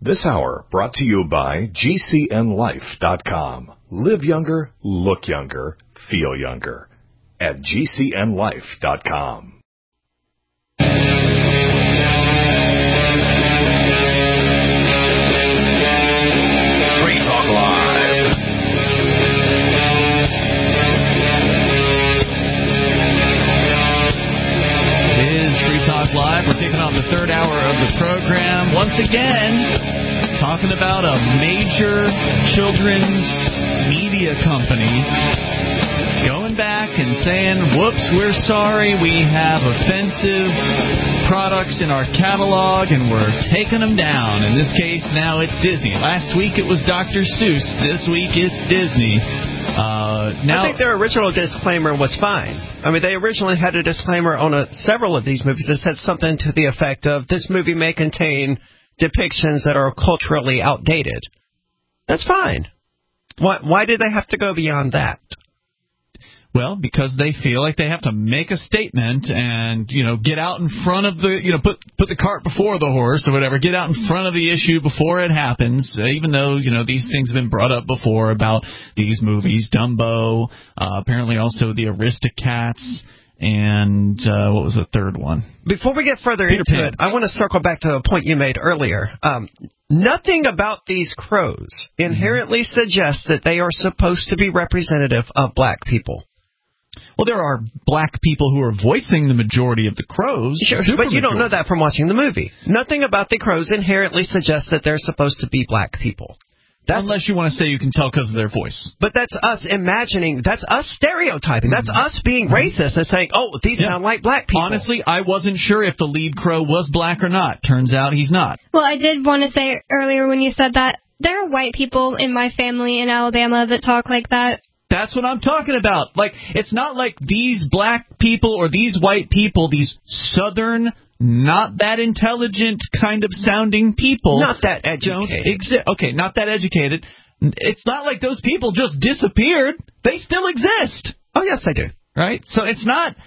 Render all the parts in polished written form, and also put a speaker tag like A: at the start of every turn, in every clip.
A: This hour brought to you by GCNLife.com. Live younger, look younger, feel younger. At GCNLife.com. Free Talk Live.
B: It is Free Talk Live. We're kicking off the third hour of the program. Once again, talking about a major children's media company going back and saying, whoops, we're sorry, we have offensive products in our catalog and we're taking them down. In this case, now it's Disney. Last week it was Dr. Seuss. This week it's Disney.
C: I think their original disclaimer was fine. I mean, they originally had a disclaimer on several of these movies that said something to the effect of, this movie may contain depictions that are culturally outdated. That's fine. Why did they have to go beyond that?
B: Well, because they feel like they have to make a statement and, get out in front of the, put the cart before the horse or whatever, get out in front of the issue before it happens, even though, these things have been brought up before about these movies, Dumbo, apparently also the Aristocats, and what was the third one?
C: Before we get further into it, I want to circle back to a point you made earlier. Nothing about these crows inherently suggests that they are supposed to be representative of black people.
B: Well, there are black people who are voicing the majority of the crows.
C: Sure, but you don't know that from watching the movie. Nothing about the crows inherently suggests that they're supposed to be black people.
B: Unless you want to say you can tell because of their voice.
C: But that's us imagining, that's us stereotyping, that's us being racist and saying, oh, these sound like black people.
B: Honestly, I wasn't sure if the lead crow was black or not. Turns out he's not.
D: Well, I did want to say earlier when you said that, there are white people in my family in Alabama that talk like that.
B: That's what I'm talking about. Like, it's not like these black people or these white people, these southern, not that intelligent kind of sounding people.
C: Not that educated.
B: Okay, not that educated. It's not like those people just disappeared. They still exist.
C: Oh, yes, they do.
B: Right? So it's not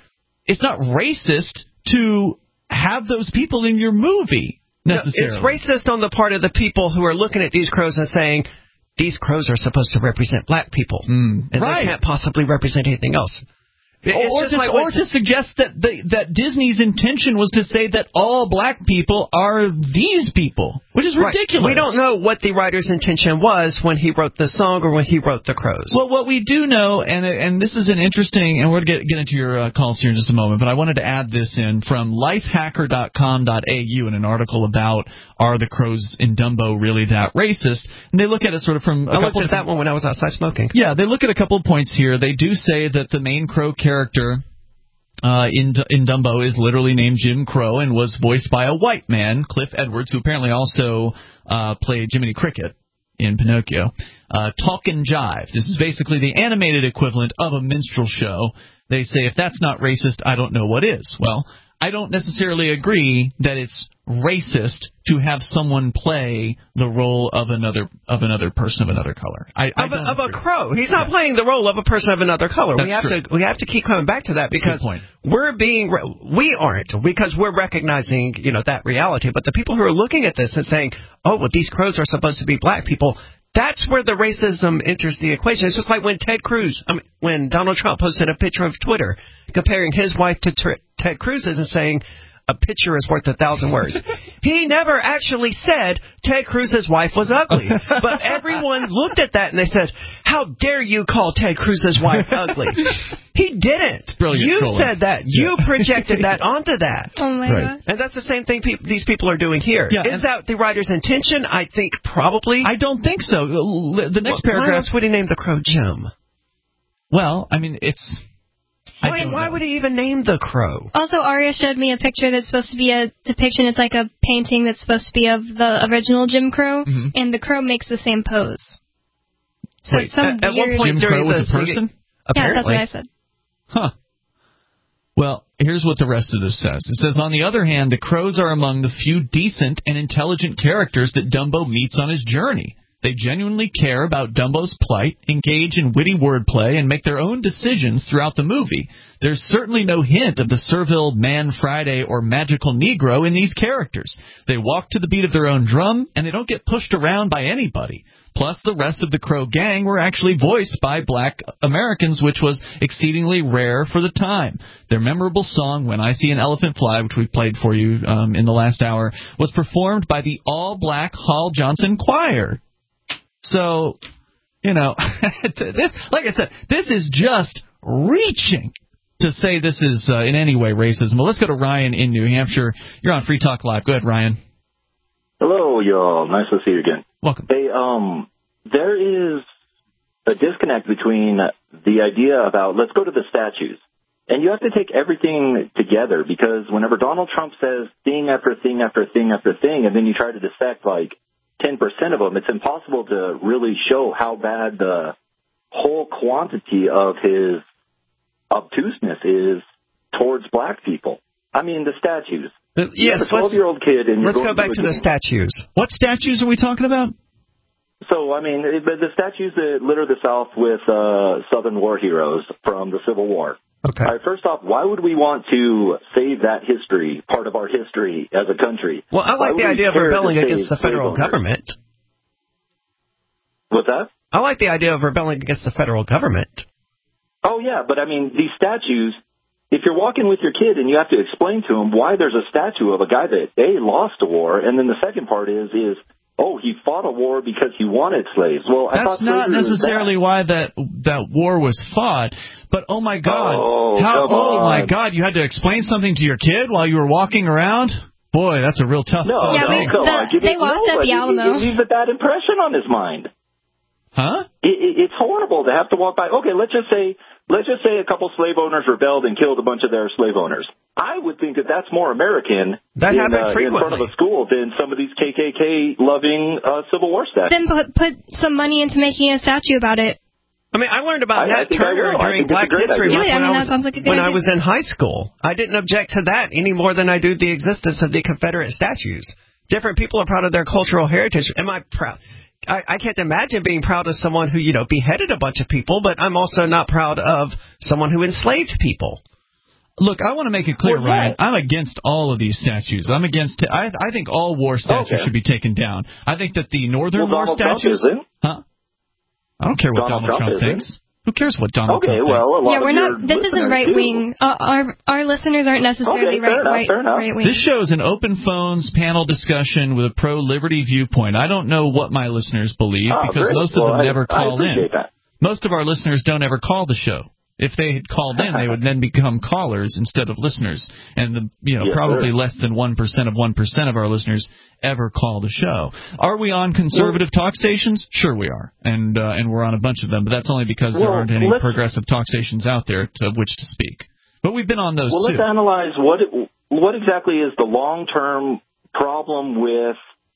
B: racist to have those people in your movie, necessarily.
C: No, it's racist on the part of the people who are looking at these crows and saying, these crows are supposed to represent black people, and they can't possibly represent anything else.
B: Or to suggest that Disney's intention was to say that all black people are these people, which is ridiculous.
C: We don't know what the writer's intention was when he wrote the song or when he wrote the crows.
B: Well, what we do know, and this is an interesting, and we're going to get into your calls here in just a moment, but I wanted to add this in from lifehacker.com.au in an article about, are the crows in Dumbo really that racist? And they look at it sort of from
C: I looked at that one when I was outside smoking.
B: Yeah, they look at a couple of points here. They do say that the main crow character in Dumbo is literally named Jim Crow and was voiced by a white man, Cliff Edwards, who apparently also played Jiminy Cricket in Pinocchio. Talk and Jive. This is basically the animated equivalent of a minstrel show. They say if that's not racist, I don't know what is. Well, I don't necessarily agree that it's racist to have someone play the role of another person of anher color.
C: Of a crow. He's not playing the role of a person of another color. We have to keep coming back to that because we aren't, because we're recognizing that reality. But the people who are looking at this and saying, oh, well, these crows are supposed to be black people. That's where the racism enters the equation. It's just like when when Donald Trump posted a picture of Twitter comparing his wife to Ted Cruz's and saying a picture is worth 1,000 words. He never actually said Ted Cruz's wife was ugly. But everyone looked at that and they said, how dare you call Ted Cruz's wife ugly? He didn't. You said that. You projected that onto that.
D: Oh, my God.
C: And that's the same thing these people are doing here. Yeah, is that the writer's intention? I think probably.
B: I don't think so. The next paragraph.
C: Why else would he name the crow Jim?
B: Well, I mean, it's...
C: Why would he even name the crow?
D: Also, Aria showed me a picture that's supposed to be a depiction. It's like a painting that's supposed to be of the original Jim Crow, and the crow makes the same pose. So
B: wait, at one point Jim Crow was a person?
D: Yeah, that's what I said.
B: Huh. Well, here's what the rest of this says. It says, on the other hand, the crows are among the few decent and intelligent characters that Dumbo meets on his journey. They genuinely care about Dumbo's plight, engage in witty wordplay, and make their own decisions throughout the movie. There's certainly no hint of the servile Man Friday or magical Negro in these characters. They walk to the beat of their own drum, and they don't get pushed around by anybody. Plus, the rest of the Crow gang were actually voiced by black Americans, which was exceedingly rare for the time. Their memorable song, When I See an Elephant Fly, which we played for you in the last hour, was performed by the all-black Hall Johnson Choir. So, you know, this, like I said, this is just reaching to say this is in any way racism. Well, let's go to Ryan in New Hampshire. You're on Free Talk Live. Go ahead, Ryan.
E: Hello, y'all. Nice to see you again.
B: Welcome.
E: Hey, there is a disconnect between the idea about let's go to the statues. And you have to take everything together, because whenever Donald Trump says thing after thing after thing after thing, and then you try to dissect like 10% of them, it's impossible to really show how bad the whole quantity of his obtuseness is towards black people. I mean, the statues.
C: Yes,
E: a 12-year-old kid, and
C: let's go back to the statues.
B: What statues are we talking about?
E: So, I mean, the statues that litter the South with Southern war heroes from the Civil War.
C: Okay.
E: All right, first off, why would we want to save that history, part of our history as a country?
C: Well, I like the idea of rebelling against the federal government.
E: What's that?
C: I like the idea of rebelling against the federal government.
E: Oh, yeah, but I mean, these statues, if you're walking with your kid and you have to explain to him why there's a statue of a guy that, A, lost a war, and then the second part is oh, he fought a war because he wanted slaves. Well,
B: that's not necessarily why that war was fought. But oh my God, oh my God, you had to explain something to your kid while you were walking around. Boy, that's a real tough.
E: They
D: lost at the Alamo.
E: It leaves a bad impression on his mind.
B: Huh?
E: It's horrible to have to walk by. Okay, let's just say a couple slave owners rebelled and killed a bunch of their slave owners. I would think that that's more American in front of a school than some of these KKK-loving Civil War statues.
D: Then put some money into making a statue about it.
C: I mean, I learned about Nat Turner during Black History Month when I was in high school. I didn't object to that any more than I do the existence of the Confederate statues. Different people are proud of their cultural heritage. Am I proud? I can't imagine being proud of someone who, beheaded a bunch of people, but I'm also not proud of someone who enslaved people.
B: Look, I want to make it clear, Ryan, I'm against all of these statues. I'm against I think all war statues should be taken down. I think that the Northern war statues... Huh? I don't care what Donald Trump thinks. Who cares what Donald Trump thinks?
D: We're not. This isn't right wing. Our listeners aren't necessarily right wing.
B: This show is an open phones panel discussion with a pro-liberty viewpoint. I don't know what my listeners believe because most of them never call in. Most of our listeners don't ever call the show. If they had called in, they would then become callers instead of listeners. And probably less than 1% of our listeners ever call the show. Are we on conservative talk stations? Sure we are. And we're on a bunch of them, but that's only because there aren't any progressive talk stations out there to which to speak. But we've been on those too.
E: Let's analyze what exactly is the long-term problem with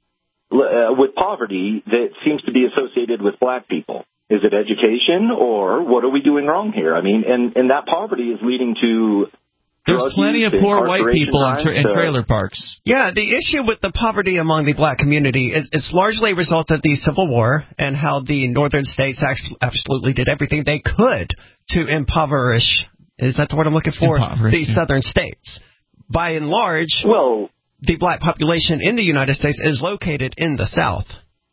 E: poverty that seems to be associated with black people. Is it education, or what are we doing wrong here? I mean, and that poverty is leading to...
B: There's plenty of poor white people in trailer parks.
C: Yeah, the issue with the poverty among the black community is largely a result of the Civil War and how the northern states absolutely did everything they could to impoverish, is that the word I'm looking for? The southern states. By and large, the black population in the United States is located in the South.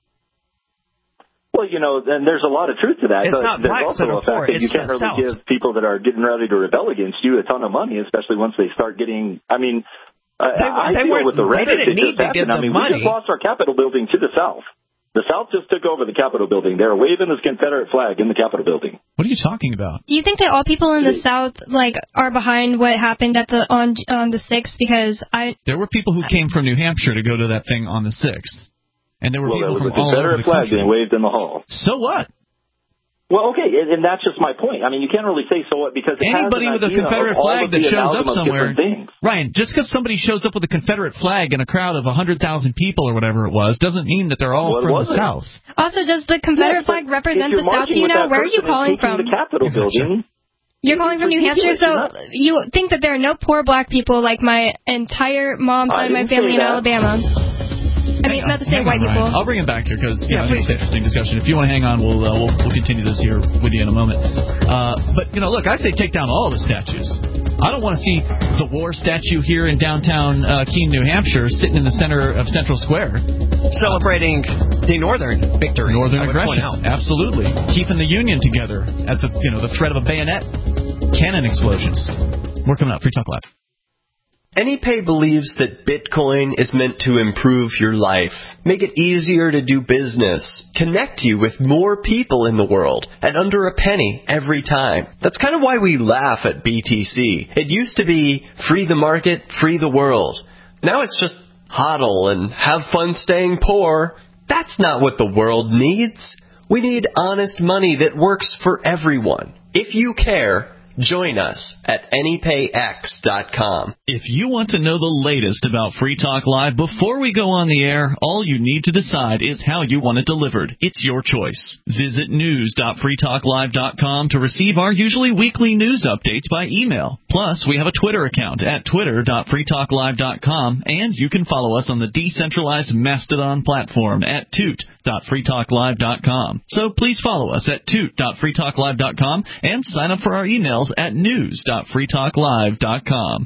E: Well, and there's a lot of truth to that.
C: It's not blacks that are poor, it's
E: you can't really give people that are getting ready to rebel against you a ton of money, especially once they start getting, I mean, I deal with the rhetoric that just happened. I mean, we just lost our Capitol building to the South. The South just took over the Capitol building. They're waving this Confederate flag in the Capitol building.
B: What are you talking about?
D: Do you think that all people in the South are behind what happened on the 6th? Because there
B: were people who came from New Hampshire to go to that thing on the 6th. And there were people from all over the country.
E: Confederate flag being waved in the hall.
B: So what?
E: Well, okay, and that's just my point. I mean, you can't really say so what because
B: anybody with a Confederate flag that shows up somewhere, Ryan, just because somebody shows up with a Confederate flag in a crowd of 100,000 people or whatever it was, doesn't mean that they're all from the South.
D: Also, does the Confederate flag represent the South? Do you know where are you calling from?
E: The Capitol building.
D: You're calling from New Hampshire, so you think that there are no poor black people like my entire mom's side of my family in Alabama. I mean, not to say white people.
B: I'll bring him back here because I think it's an interesting discussion. If you want to hang on, we'll continue this here with you in a moment. But look, I say take down all the statues. I don't want to see the war statue here in downtown Keene, New Hampshire, sitting in the center of Central Square,
C: celebrating the Northern victory.
B: Northern aggression, absolutely. Keeping the Union together at the threat of a bayonet, cannon explosions. More coming up. Free Talk Live.
F: AnyPay believes that Bitcoin is meant to improve your life, make it easier to do business, connect you with more people in the world at under a penny every time. That's kind of why we laugh at BTC. It used to be free the market, free the world. Now it's just hodl and have fun staying poor. That's not what the world needs. We need honest money that works for everyone. If you care, join us at AnyPayX.com.
B: If you want to know the latest about Free Talk Live before we go on the air, all you need to decide is how you want it delivered. It's your choice. Visit news.freetalklive.com to receive our usually weekly news updates by email. Plus, we have a Twitter account at twitter.freetalklive.com, and you can follow us on the decentralized Mastodon platform at toot.freetalklive.com. So please follow us at toot.freetalklive.com and sign up for our emails at news.freetalklive.com.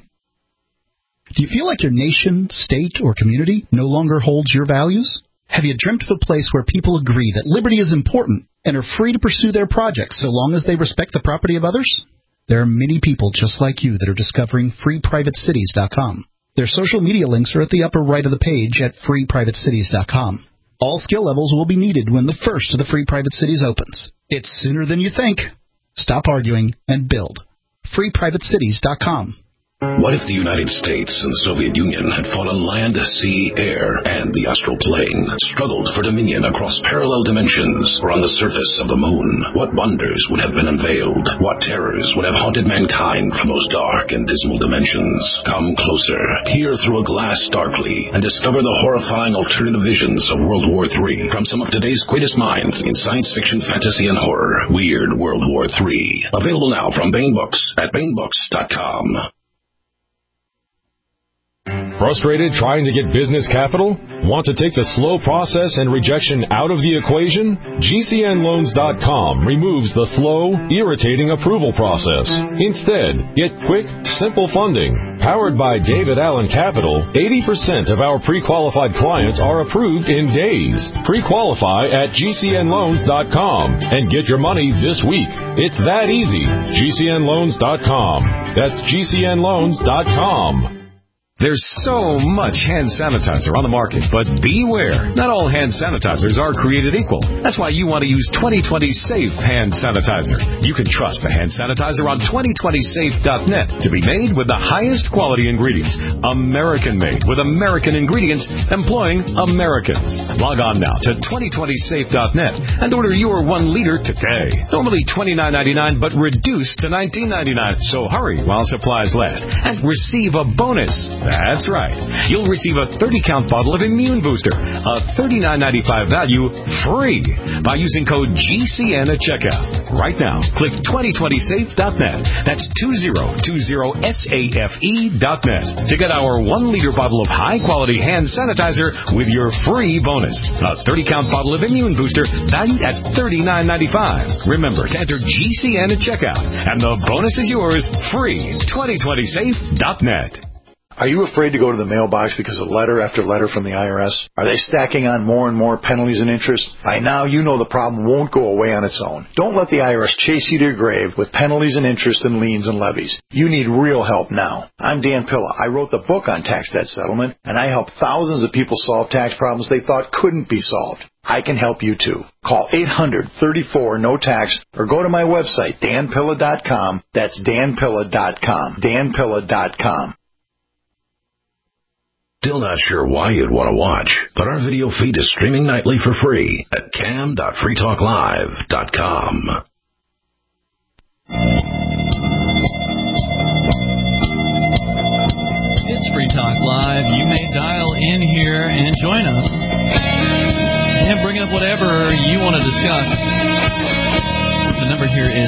G: Do you feel like your nation, state, or community no longer holds your values? Have you dreamt of a place where people agree that liberty is important and are free to pursue their projects so long as they respect the property of others? There are many people just like you that are discovering freeprivatecities.com. Their social media links are at the upper right of the page at freeprivatecities.com. All skill levels will be needed when the first of the Free Private Cities opens. It's sooner than you think. Stop arguing and build. freeprivatecities.com.
H: What if the United States and the Soviet Union had fought on land, sea, air, and the astral plane, struggled for dominion across parallel dimensions or on the surface of the moon? What wonders would have been unveiled? What terrors would have haunted mankind from those dark and dismal dimensions? Come closer, peer through a glass darkly, and discover the horrifying alternative visions of World War III from some of today's greatest minds in science fiction, fantasy, and horror. Weird World War III. Available now from Baen Books at BaenBooks.com.
I: Frustrated trying to get business capital? Want to take the slow process and rejection out of the equation? GCNLoans.com removes the slow, irritating approval process. Instead, get quick, simple funding. Powered by David Allen Capital, 80% of our pre-qualified clients are approved in days. Pre-qualify at GCNLoans.com and get your money this week. It's that easy. GCNLoans.com. That's GCNLoans.com.
J: There's so much hand sanitizer on the market, but beware. Not all hand sanitizers are created equal. That's why you want to use 2020 Safe Hand Sanitizer. You can trust the hand sanitizer on 2020safe.net to be made with the highest quality ingredients. American-made with American ingredients employing Americans. Log on now to 2020safe.net and order your 1 liter today. Normally $29.99, but reduced to $19.99. So hurry while supplies last and receive a bonus. That's right. You'll receive a 30-count bottle of Immune Booster, a $39.95 value, free by using code GCN at checkout. Right now, click 2020safe.net. That's 2020safe.net to get our 1-liter bottle of high-quality hand sanitizer with your free bonus. A 30-count bottle of Immune Booster valued at $39.95. Remember to enter GCN at checkout, and the bonus is yours free. 2020safe.net.
K: Are you afraid to go to the mailbox because of letter after letter from the IRS? Are they stacking on more and more penalties and interest? By now, you know the problem won't go away on its own. Don't let the IRS chase you to your grave with penalties and interest and liens and levies. You need real help now. I'm Dan Pilla. I wrote the book on tax debt settlement, and I help thousands of people solve tax problems they thought couldn't be solved. I can help you too. Call 800-34-NO-TAX or go to my website, danpilla.com. That's danpilla.com. danpilla.com.
H: Still not sure why you'd want to watch, but our video feed is streaming nightly for free at cam.freetalklive.com.
B: It's Free Talk Live. You may dial in here and join us and bring up whatever you want to discuss. The number here is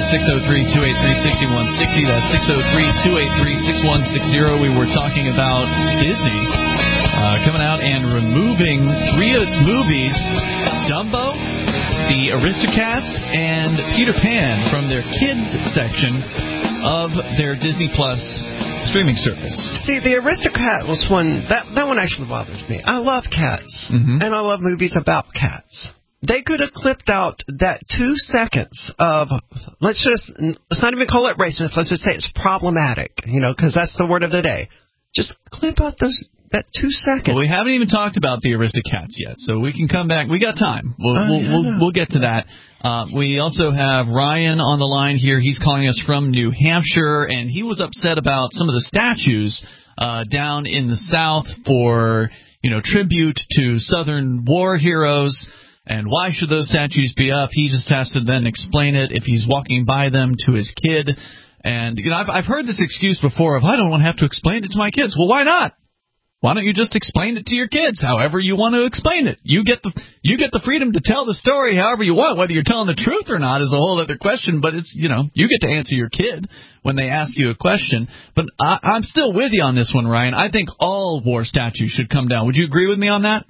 B: 603-283-6160. That's 603-283-6160. We were talking about Disney Coming out and removing 3 of its movies, Dumbo, the Aristocats, and Peter Pan from their kids section of their Disney Plus streaming service.
C: See, the Aristocrat was one, that one actually bothers me. I love cats, and I love movies about cats. They could have clipped out that 2 seconds of, let's not even call it racist, let's just say it's problematic, because that's the word of the day. Just clip out that 2 seconds.
B: Well, we haven't even talked about the Aristocats yet, so we can come back. We got time. We'll get to that. We also have Ryan on the line here. He's calling us from New Hampshire, and he was upset about some of the statues down in the South for, tribute to Southern war heroes. And why should those statues be up? He just has to then explain it if he's walking by them to his kid. And I've heard this excuse before of, I don't want to have to explain it to my kids. Well, why not? Why don't you just explain it to your kids however you want to explain it? You get the freedom to tell the story however you want. Whether you're telling the truth or not is a whole other question, but it's, you get to answer your kid when they ask you a question. But I'm still with you on this one, Ryan. I think all war statues should come down. Would you agree with me on that?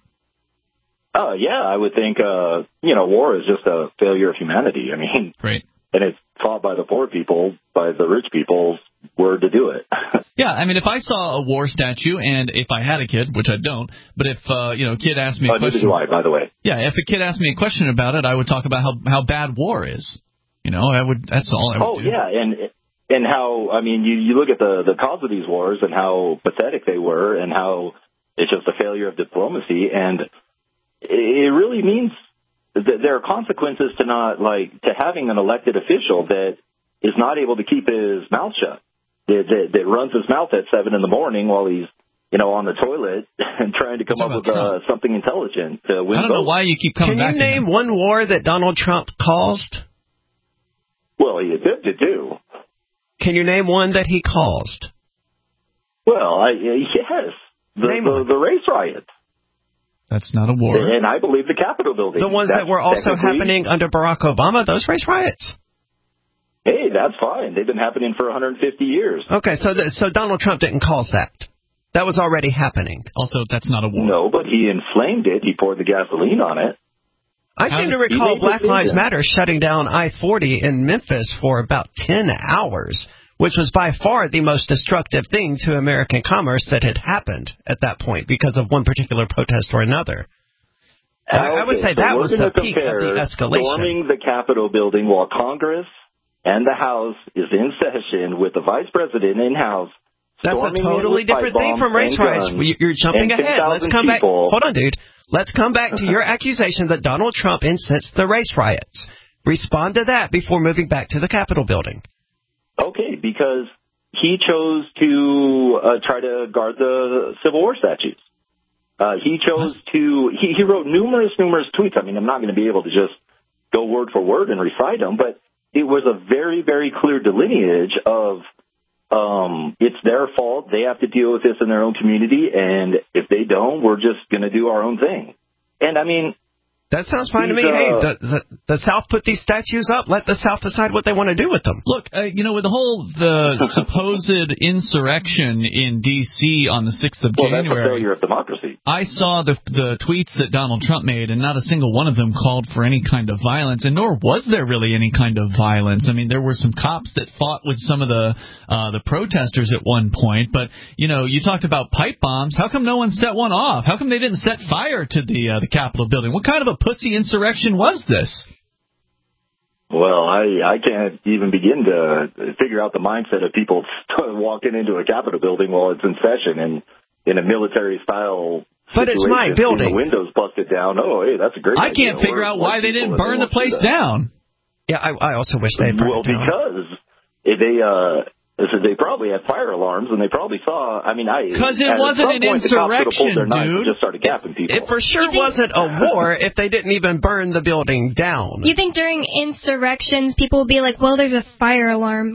E: Yeah, I would think, war is just a failure of humanity. I mean,
B: right.
E: And it's fought by the poor people, by the rich people's word to do it.
B: Yeah, I mean, if I saw a war statue, and if I had a kid, which I don't, but if, a kid asked me a question.
E: Neither do I, by the way.
B: Yeah, if a kid asked me a question about it, I would talk about how bad war is. That's all I would do.
E: Yeah, and how, I mean, you look at the cause of these wars and how pathetic they were and how it's just a failure of diplomacy, and it really means that there are consequences to having an elected official that is not able to keep his mouth shut, that runs his mouth at 7 a.m. while he's, on the toilet and trying to come up with something intelligent to win.
B: I don't know why you keep coming back to him.
C: Can you name one war that Donald Trump caused?
E: Well, he attempted to.
C: Can you name one that he caused?
E: Well, yes. The race riots.
B: That's not a war.
E: And I believe the Capitol building.
C: The ones that were also happening under Barack Obama, those race riots?
E: Hey, that's fine. They've been happening for 150 years.
C: Okay, so Donald Trump didn't cause that. That was already happening.
B: Also, that's not a war.
E: No, but he inflamed it. He poured the gasoline on it.
C: I seem to recall Black Lives Matter shutting down I-40 in Memphis for about 10 hours, which was by far the most destructive thing to American commerce that had happened at that point because of one particular protest or another. I would say that was the peak of the escalation.
E: Storming the Capitol building while Congress and the House is in session with the Vice President in-house.
C: That's a totally different thing from race riots. You're jumping ahead. Let's come back. Hold on, dude. Let's come back to your accusation that Donald Trump incensed the race riots. Respond to that before moving back to the Capitol building.
E: Okay, because he chose to try to guard the Civil War statues. He chose to, he wrote numerous tweets. I mean, I'm not going to be able to just go word for word and recite them, but it was a very, very clear delineage of it's their fault. They have to deal with this in their own community, and if they don't, we're just going to do our own thing. And, I mean...
C: That sounds fine to me. Hey, the South put these statues up. Let the South decide what they want to do with them.
B: Look, with the supposed insurrection in D.C. on the 6th of January.
E: That's a failure of democracy.
B: I saw the tweets that Donald Trump made, and not a single one of them called for any kind of violence, and nor was there really any kind of violence. I mean, there were some cops that fought with some of the protesters at one point, but, you talked about pipe bombs. How come no one set one off? How come they didn't set fire to the Capitol building? What kind of a pussy insurrection was this?
E: Well, I can't even begin to figure out the mindset of people walking into a Capitol building while it's in session and in a military-style
C: But it's my building.
E: The windows busted down. Oh, hey, that's a great idea.
B: I can't figure out why they didn't burn the place down.
C: Yeah, I also wish they had burned it down.
E: Well, because they probably had fire alarms, and they probably saw,
B: because it wasn't an insurrection, dude.
E: Just started capping people.
C: It for sure wasn't a war if they didn't even burn the building down.
D: You think during insurrections people will be like, well, there's a fire alarm.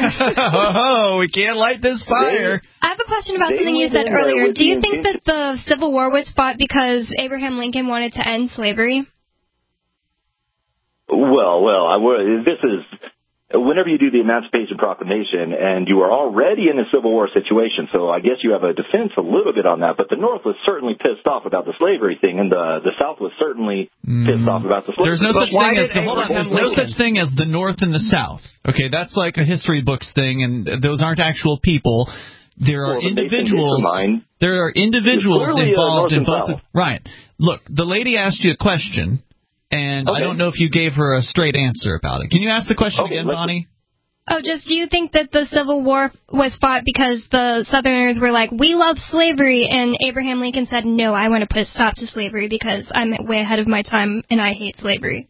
B: We can't light this fire.
D: I have a question about something you said earlier. Do you think that the Civil War was fought because Abraham Lincoln wanted to end slavery?
E: Well, this is... whenever you do the Emancipation Proclamation, and you are already in a Civil War situation, so I guess you have a defense a little bit on that, but the North was certainly pissed off about the slavery thing, and the South was certainly pissed off about the slavery.
B: There's no such thing as the North and the South. Okay, that's like a history books thing, and those aren't actual people. There are individuals. There are individuals involved in both. Right. Look, the lady asked you a question, and I don't know if you gave her a straight answer about it. Can you ask the question again, Bonnie?
D: Oh, do you think that the Civil War was fought because the Southerners were like, we love slavery, and Abraham Lincoln said, no, I want to put a stop to slavery because I'm way ahead of my time and I hate slavery?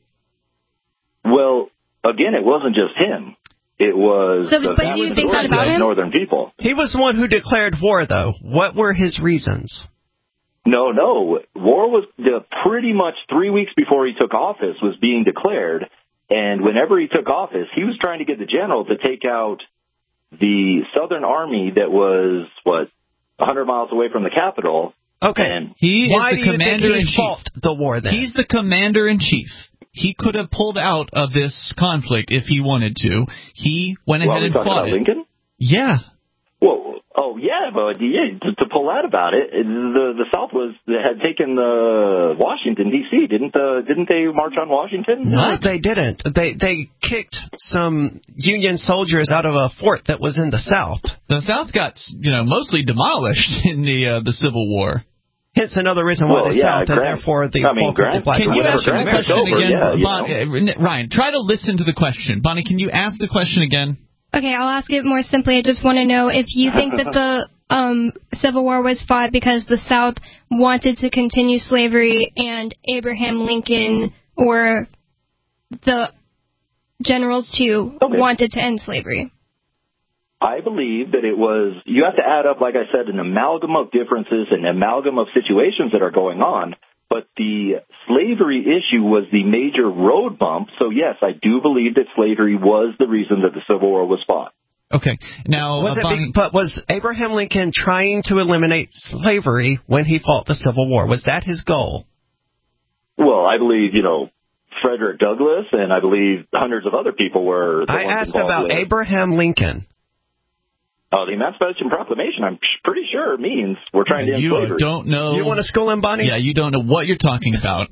E: Well, again, it wasn't just him. It was
D: but do you think that about him?
E: Northern people.
C: He was the one who declared war, though. What were his reasons?
E: No. War was pretty much 3 weeks before he took office was being declared. And whenever he took office, he was trying to get the general to take out the Southern Army that was, 100 miles away from the capital.
C: Okay.
E: And
B: he is the commander-in-chief.
C: The war, then.
B: He's the commander-in-chief. He could have pulled out of this conflict if he wanted to. He went ahead and fought it.
E: Lincoln?
B: Yeah.
E: Well, but to pull out about it, the South had taken Washington D.C. Didn't they march on Washington?
C: No, they didn't. They kicked some Union soldiers out of a fort that was in the South.
B: The South got mostly demolished in the Civil War.
C: Hence another reason why the South, and therefore the bulk of the Black.
B: Can you ask the question again, Ryan? Try to listen to the question. Bonnie, can you ask the question again?
D: Okay, I'll ask it more simply. I just want to know if you think that the Civil War was fought because the South wanted to continue slavery and Abraham Lincoln or the generals too wanted to end slavery.
E: I believe that it was, you have to add up, like I said, an amalgam of differences, an amalgam of situations that are going on. But the slavery issue was the major road bump. So, yes, I do believe that slavery was the reason that the Civil War was fought.
B: Okay. Now,
C: but was Abraham Lincoln trying to eliminate slavery when he fought the Civil War? Was that his goal?
E: Well, I believe, Frederick Douglass, and I believe hundreds of other people were.
C: I asked about Abraham Lincoln.
E: Oh, the Emancipation Proclamation, I'm pretty sure means we're trying to end slavery.
B: You don't know.
C: You want to school him, Bonnie?
B: Yeah, you don't know what you're talking about.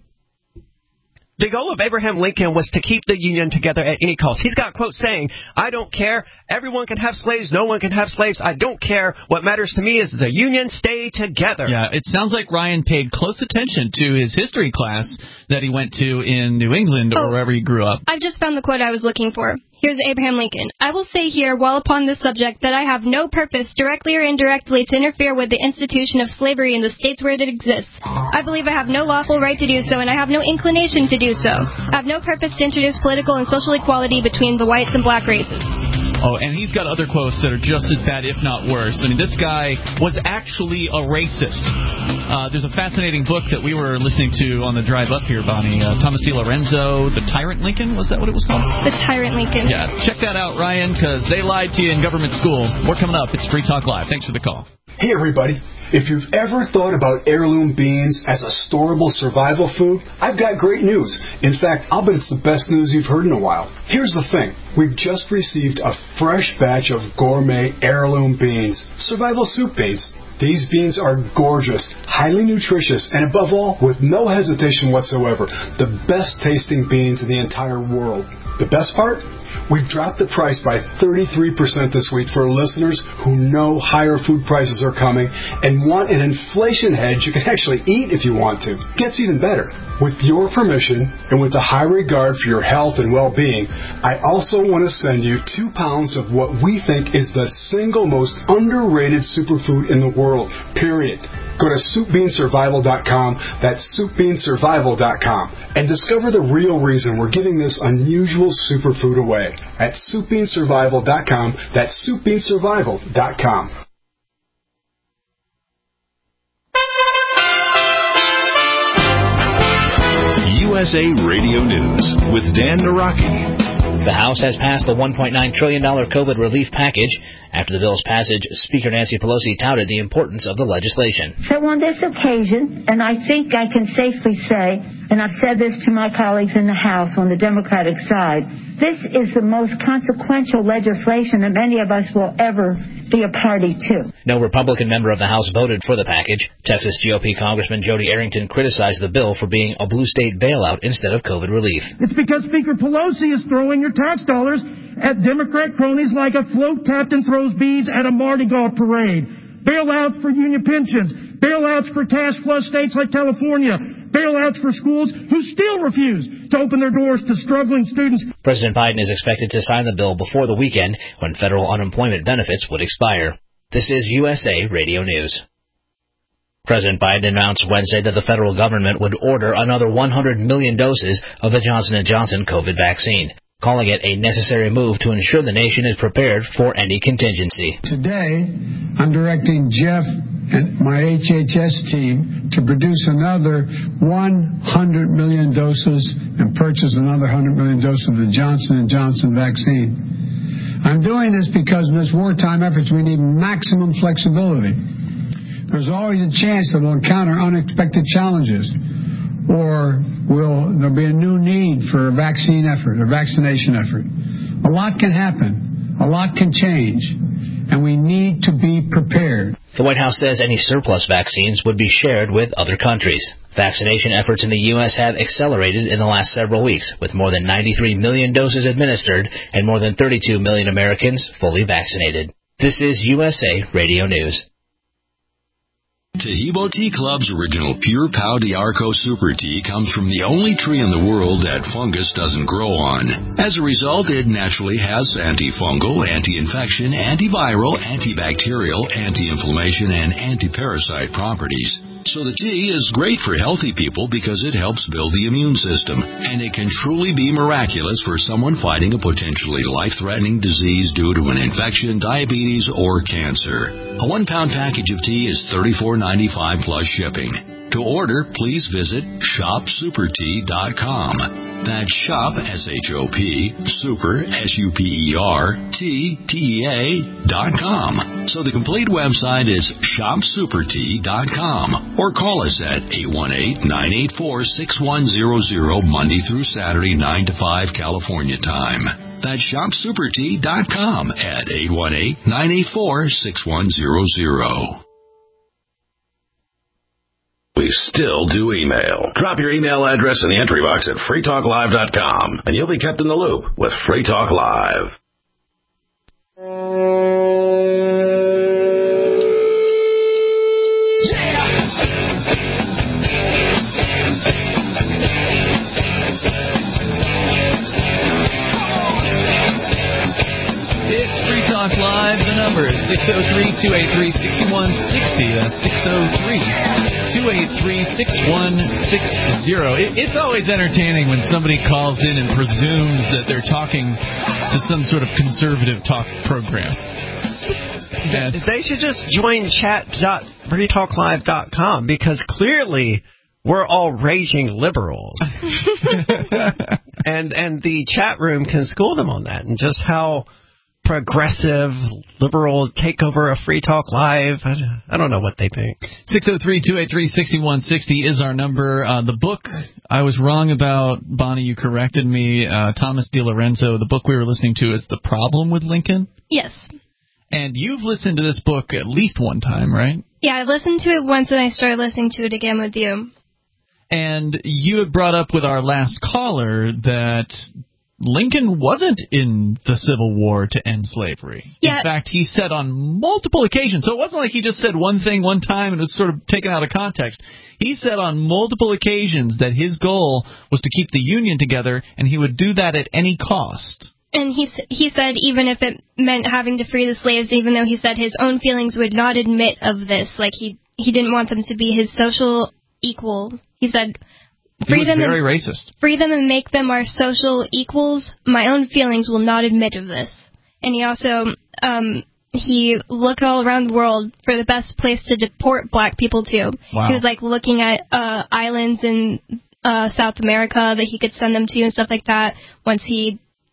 C: The goal of Abraham Lincoln was to keep the Union together at any cost. He's got quotes saying, I don't care. Everyone can have slaves. No one can have slaves. I don't care. What matters to me is the Union stay together.
B: Yeah, it sounds like Ryan paid close attention to his history class that he went to in New England or wherever he grew up.
D: I've just found the quote I was looking for. Here's Abraham Lincoln. I will say here, while upon this subject, that I have no purpose, directly or indirectly, to interfere with the institution of slavery in the states where it exists. I believe I have no lawful right to do so, and I have no inclination to do so. I have no purpose to introduce political and social equality between the whites and black races.
B: Oh, and he's got other quotes that are just as bad, if not worse. I mean, this guy was actually a racist. There's a fascinating book that we were listening to on the drive up here, Bonnie. Thomas D. Lorenzo, The Tyrant Lincoln? Was that what it was called?
D: The Tyrant Lincoln.
B: Yeah, check that out, Ryan, because they lied to you in government school. More coming up. It's Free Talk Live. Thanks for the call.
L: Hey, everybody. If you've ever thought about heirloom beans as a storable survival food, I've got great news. In fact, I'll bet it's the best news you've heard in a while. Here's the thing. We've just received a fresh batch of gourmet heirloom beans, survival soup beans. These beans are gorgeous, highly nutritious, and above all, with no hesitation whatsoever, the best tasting beans in the entire world. The best part? We've dropped the price by 33% this week for listeners who know higher food prices are coming and want an inflation hedge you can actually eat if you want to. Gets even better. With your permission and with a high regard for your health and well-being, I also want to send you 2 pounds of what we think is the single most underrated superfood in the world, period. Go to SoupBeanSurvival.com, that's SoupBeanSurvival.com, and discover the real reason we're giving this unusual superfood away at SoupBeanSurvival.com, that's SoupBeanSurvival.com.
H: USA Radio News with Dan Naraki.
M: The House has passed a $1.9 trillion COVID relief package. After the bill's passage, Speaker Nancy Pelosi touted the importance of the legislation.
N: So on this occasion, and I think I can safely say, and I've said this to my colleagues in the House on the Democratic side, this is the most consequential legislation that many of us will ever be a party to.
M: No Republican member of the House voted for the package. Texas GOP Congressman Jody Arrington criticized the bill for being a blue state bailout instead of COVID relief.
O: It's because Speaker Pelosi is throwing your tax dollars at Democrat cronies like a float captain throws beads at a Mardi Gras parade. Bailouts for union pensions. Bailouts for cash flush states like California. Bailouts for schools who still refuse to open their doors to struggling students.
M: President Biden is expected to sign the bill before the weekend when federal unemployment benefits would expire. This is USA Radio News. President Biden announced Wednesday that the federal government would order another 100 million doses of the Johnson & Johnson COVID vaccine, calling it a necessary move to ensure the nation is prepared for any contingency.
P: Today, I'm directing Jeff and my HHS team to produce another 100 million doses and purchase another 100 million doses of the Johnson & Johnson vaccine. I'm doing this because in this wartime efforts we need maximum flexibility. There's always a chance that we'll encounter unexpected challenges, or there'll be a new need for a vaccine effort, a vaccination effort. A lot can happen. A lot can change. And we need to be prepared.
M: The White House says any surplus vaccines would be shared with other countries. Vaccination efforts in the U.S. have accelerated in the last several weeks, with more than 93 million doses administered and more than 32 million Americans fully vaccinated. This is USA Radio News.
H: Tahibo Tea Club's original Pure Pau d'Arco Super Tea comes from the only tree in the world that fungus doesn't grow on. As a result, it naturally has antifungal, anti-infection, antiviral, antibacterial, anti-inflammation, and anti-parasite properties. So the tea is great for healthy people because it helps build the immune system, and it can truly be miraculous for someone fighting a potentially life-threatening disease due to an infection, diabetes, or cancer. A 1-pound package of tea is $34.95 plus shipping. To order, please visit shopsupertea.com. That's shop, S-H-O-P, super, S-U-P-E-R, T-T-E-A.com. So the complete website is shopsupertea.com. Or call us at 818-984-6100 Monday through Saturday, 9 to 5 California time. That's shopsupertea.com at 818-984-6100. We still do email. Drop your email address in the entry box at freetalklive.com, and you'll be kept in the loop with Free Talk Live.
B: It's Free Talk Live. The number is 603-283-6160. That's 603-283-6160. It's always entertaining when somebody calls in and presumes that they're talking to some sort of conservative talk program.
C: They should just join chat.freetalklive.com because clearly we're all raging liberals. and the chat room can school them on that and just how progressive liberals take over a Free Talk Live. I don't know what they think.
B: 603-283-6160 is our number. The book I was wrong about, Bonnie, you corrected me. Thomas DiLorenzo, the book we were listening to is The Problem with Lincoln?
D: Yes.
B: And you've listened to this book at least one time, right?
D: Yeah, I listened to it once and I started listening to it again with you.
B: And you had brought up with our last caller that Lincoln wasn't in the Civil War to end slavery.
D: Yeah.
B: In fact, he said on multiple occasions, so it wasn't like he just said one thing one time and it was sort of taken out of context. He said on multiple occasions that his goal was to keep the Union together, and he would do that at any cost.
D: And he said even if it meant having to free the slaves, even though he said his own feelings would not admit of this, like he didn't want them to be his social equals. He said,
B: He was very racist.
D: Free them and make them our social equals. My own feelings will not admit of this. And he also he looked all around the world for the best place to deport black people to.
B: Wow.
D: He was like looking at islands in South America that he could send them to and stuff like that once he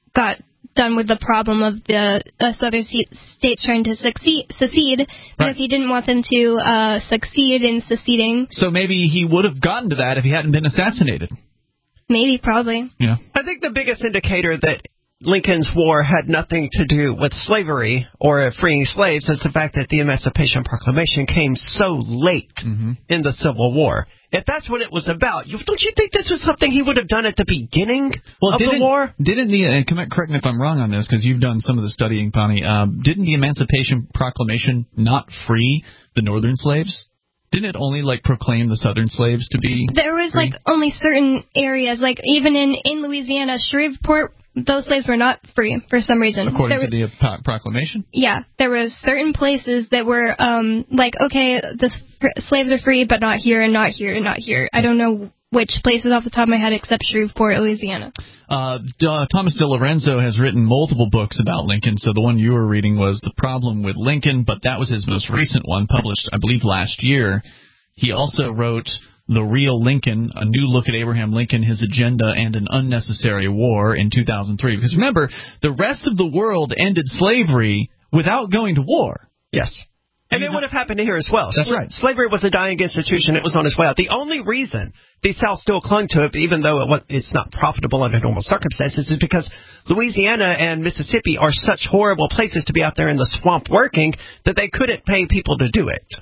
D: got done with the problem of the southern states trying to secede because he didn't want them to succeed in seceding.
B: So maybe he would have gotten to that if he hadn't been assassinated.
D: Maybe, probably.
B: Yeah.
C: I think the biggest indicator that Lincoln's war had nothing to do with slavery or freeing slaves is the fact that the Emancipation Proclamation came so late in the Civil War. If that's what it was about, don't you think this was something he would have done at the beginning of the war?
B: Correct me if I'm wrong on this, because you've done some of the studying, Bonnie. Didn't the Emancipation Proclamation not free the northern slaves? Didn't it only, proclaim the southern slaves to be
D: There was,
B: free?
D: only certain areas, even in Louisiana, Shreveport, those slaves were not free for some reason.
B: According to the proclamation?
D: Yeah, there were certain places that were, okay, the slaves are free, but not here and not here and not here. I don't know which places off the top of my head except Shreveport, Louisiana.
B: Thomas DiLorenzo has written multiple books about Lincoln, so the one you were reading was The Problem with Lincoln, but that was his most recent one, published, I believe, last year. He also wrote The Real Lincoln, A New Look at Abraham Lincoln, His Agenda, and an Unnecessary War in 2003. Because remember, the rest of the world ended slavery without going to war.
C: Yes. And it would have happened here as well.
B: That's right.
C: Slavery was a dying institution. It was on its way out. The only reason the South still clung to it, even though it's not profitable under normal circumstances, is because Louisiana and Mississippi are such horrible places to be out there in the swamp working that they couldn't pay people to do it.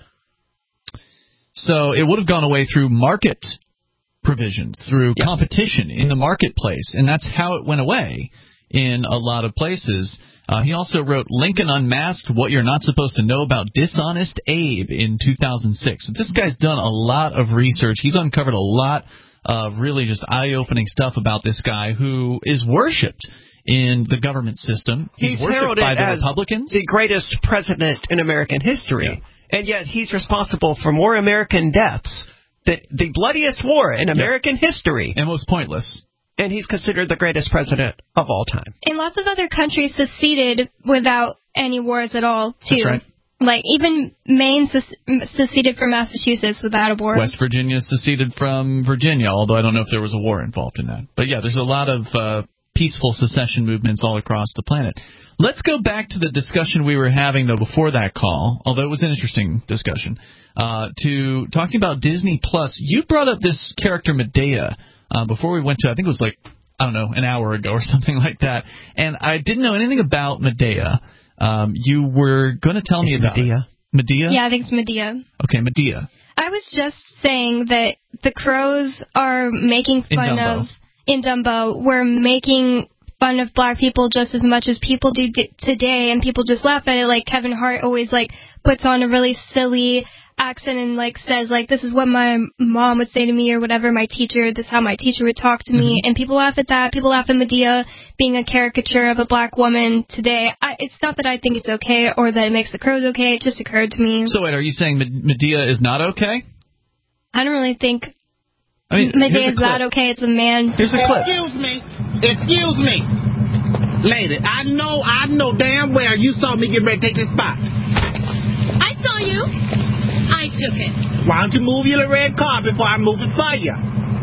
B: So it would have gone away through market provisions, through competition in the marketplace, and that's how it went away in a lot of places. He also wrote Lincoln Unmasked, What You're Not Supposed to Know About Dishonest Abe in 2006. This guy's done a lot of research. He's uncovered a lot of really just eye-opening stuff about this guy who is worshipped in the government system. He's worshipped by the Republicans.
C: The greatest president in American history. Yeah. And yet he's responsible for more American deaths, the bloodiest war in American history.
B: And most pointless.
C: And he's considered the greatest president of all time.
D: And lots of other countries seceded without any wars at all, too.
B: That's right.
D: Even Maine seceded from Massachusetts without a war.
B: West Virginia seceded from Virginia, although I don't know if there was a war involved in that. But yeah, there's a lot of peaceful secession movements all across the planet. Let's go back to the discussion we were having, though, before that call, although it was an interesting discussion, to talking about Disney Plus. You brought up this character Medea before we went to, I think it was an hour ago or something like that, and I didn't know anything about Medea. You were going to tell me about
C: Medea.
B: Medea?
D: Yeah, I think it's Medea.
B: Okay, Medea.
D: I was just saying that the crows are making fun of... In Dumbo, we're making fun of black people just as much as people do today, and people just laugh at it. Like Kevin Hart always puts on a really silly accent and says this is what my mom would say to me or whatever, my teacher, this is how my teacher would talk to me, and people laugh at that. People laugh at Medea being a caricature of a black woman today. It's not that I think it's okay or that it makes the crows okay. It just occurred to me.
B: So wait, are you saying Medea is not okay?
D: I don't really think
B: Medea's
D: not okay. It's a man.
B: Here's a clip.
Q: Excuse me. Lady, I know damn well you saw me get ready to take this spot.
R: I saw you. I took it.
Q: Why don't you move your red car before I move it for you?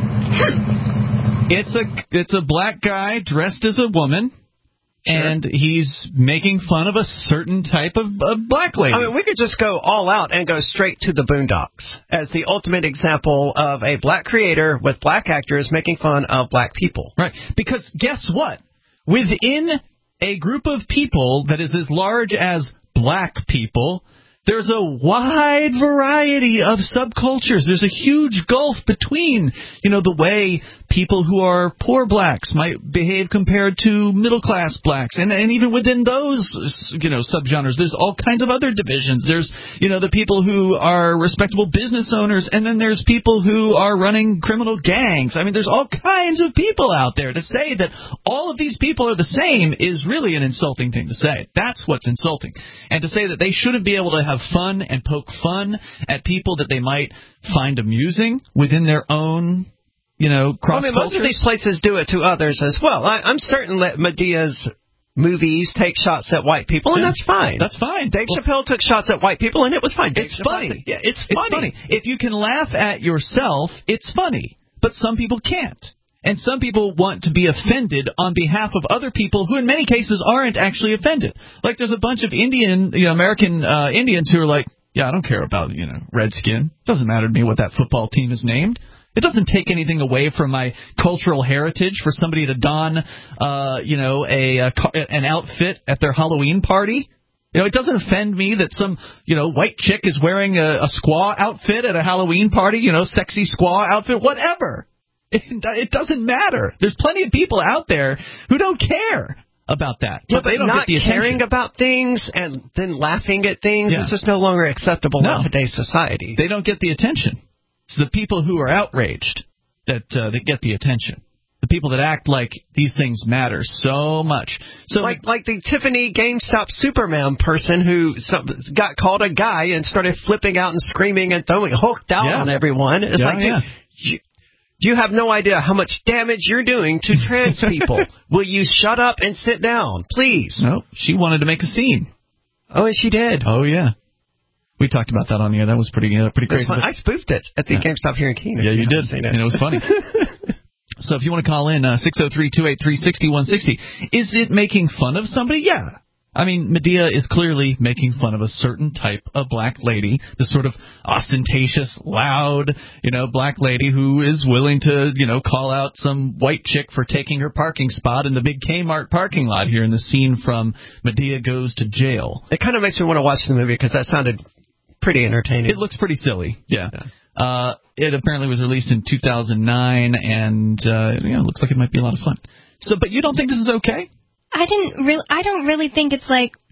B: It's a black guy dressed as a woman. Sure. And he's making fun of a certain type of black lady.
C: I mean, we could just go all out and go straight to the Boondocks as the ultimate example of a black creator with black actors making fun of black people.
B: Right. Because guess what? Within a group of people that is as large as black people, there's a wide variety of subcultures. There's a huge gulf between, the way people who are poor blacks might behave compared to middle-class blacks. And even within those, subgenres, there's all kinds of other divisions. There's, the people who are respectable business owners, and then there's people who are running criminal gangs. I mean, there's all kinds of people out there. To say that all of these people are the same is really an insulting thing to say. That's what's insulting. And to say that they shouldn't be able to have fun and poke fun at people that they might find amusing within their own, cross cultures.
C: Most of these places do it to others as well. I'm certain that Medea's movies take shots at white people, and that's fine.
B: That's fine.
C: Dave Chappelle took shots at white people, and it was fine.
B: It's funny.
C: Yeah, it's funny.
B: If you can laugh at yourself, it's funny. But some people can't. And some people want to be offended on behalf of other people who in many cases aren't actually offended. Like there's a bunch of American Indians who are like, yeah, I don't care about, redskin. Doesn't matter to me what that football team is named. It doesn't take anything away from my cultural heritage for somebody to don, an outfit at their Halloween party. It doesn't offend me that some, white chick is wearing a squaw outfit at a Halloween party, sexy squaw outfit, whatever. It doesn't matter. There's plenty of people out there who don't care about that.
C: But
B: they don't
C: not
B: get the attention.
C: caring about things and then laughing at things is just no longer acceptable in today's society.
B: They don't get the attention. It's the people who are outraged that get the attention. The people that act like these things matter so much. So
C: like the Tiffany GameStop Superman person who got called a guy and started flipping out and screaming and throwing hooked out on everyone. It's you have no idea how much damage you're doing to trans people. Will you shut up and sit down, please?
B: No, she wanted to make a scene.
C: Oh, and she did.
B: Oh, yeah. We talked about that on the air. That was pretty crazy.
C: I spoofed it at the GameStop here in Keene.
B: Yeah, you did. And it was funny. So if you want to call in, 603-283-6160. Is it making fun of somebody? Yeah. I mean, Medea is clearly making fun of a certain type of black lady, the sort of ostentatious, loud, black lady who is willing to, call out some white chick for taking her parking spot in the big Kmart parking lot here in the scene from Medea Goes to Jail.
C: It kind of makes me want to watch the movie because that sounded pretty entertaining.
B: It looks pretty silly, yeah. It apparently was released in 2009, and it looks like it might be a lot of fun. So, but you don't think this is okay?
D: I don't really think it's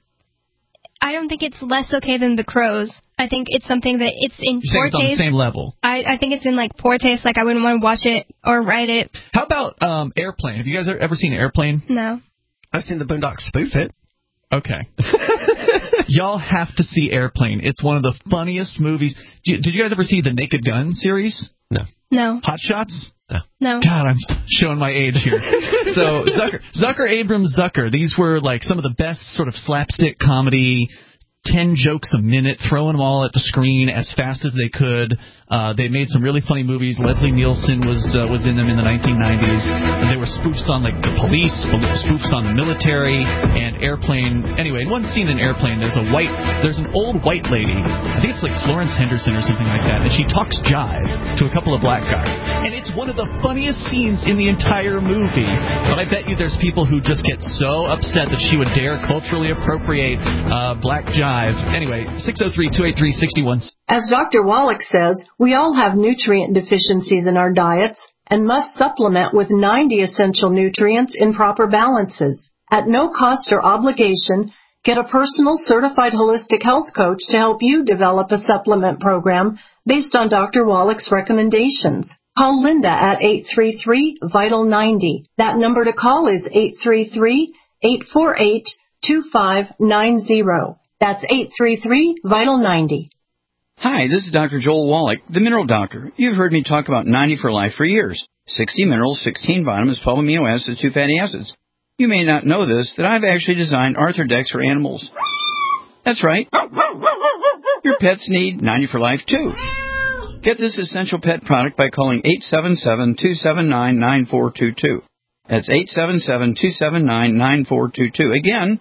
D: I don't think it's less okay than The Crows. I think it's something that it's in poor taste.
B: It's on the same level.
D: I think it's in poor taste. I wouldn't want to watch it or write it.
B: How about Airplane? Have you guys ever seen Airplane?
D: No.
C: I've seen the Boondocks spoof it.
B: Okay. Y'all have to see Airplane. It's one of the funniest movies. Did you guys ever see the Naked Gun series?
D: No.
B: Hot Shots?
D: No.
B: God, I'm showing my age here. So Zucker, Abrams, Zucker. These were some of the best sort of slapstick comedy, 10 jokes a minute, throwing them all at the screen as fast as they could. They made some really funny movies. Leslie Nielsen was in them in the 1990s. And they were spoofs on the police, spoofs on the military, and Airplane. Anyway, in one scene in Airplane, there's an old white lady. I think it's Florence Henderson or something like that, and she talks jive to a couple of black guys. And it's one of the funniest scenes in the entire movie. But I bet you there's people who just get so upset that she would dare culturally appropriate black jive. Anyway, 603-283-61.
S: As Dr. Wallach says, we all have nutrient deficiencies in our diets and must supplement with 90 essential nutrients in proper balances. At no cost or obligation, get a personal certified holistic health coach to help you develop a supplement program based on Dr. Wallach's recommendations. Call Linda at 833-VITAL-90. That number to call is 833-848-2590. That's 833-VITAL-90.
T: Hi, this is Dr. Joel Wallach, the Mineral Doctor. You've heard me talk about 90 for Life for years. 60 minerals, 16 vitamins, 12 amino acids, 2 fatty acids. You may not know this, that I've actually designed Arthrodex for animals. That's right. Your pets need 90 for Life, too. Get this essential pet product by calling 877-279-9422. That's 877-279-9422. Again,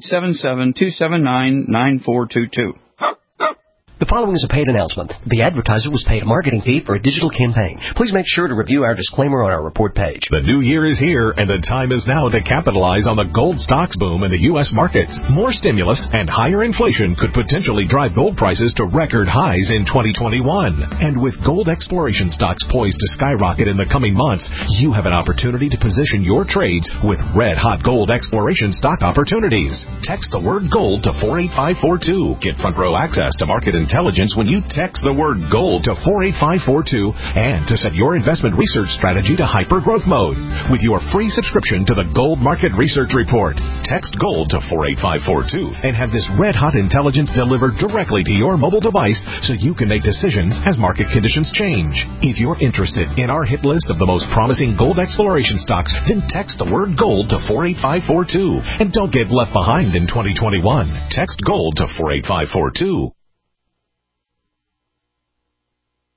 T: 877-279-9422.
U: The following is a paid announcement. The advertiser was paid a marketing fee for a digital campaign. Please make sure to review our disclaimer on our report page.
A: The new year is here, and the time is now to capitalize on the gold stocks boom in the U.S. markets. More stimulus and higher inflation could potentially drive gold prices to record highs in 2021. And with gold exploration stocks poised to skyrocket in the coming months, you have an opportunity to position your trades with red-hot gold exploration stock opportunities. Text the word gold to 48542. Get front-row access to market intelligence when you text the word gold to 48542 and to set your investment research strategy to hyper-growth mode with your free subscription to the Gold Market Research Report. Text gold to 48542 and have this red-hot intelligence delivered directly to your mobile device so you can make decisions as market conditions change. If you're interested in our hit list of the most promising gold exploration stocks, then text the word gold to 48542 and don't get left behind in 2021. Text gold to 48542.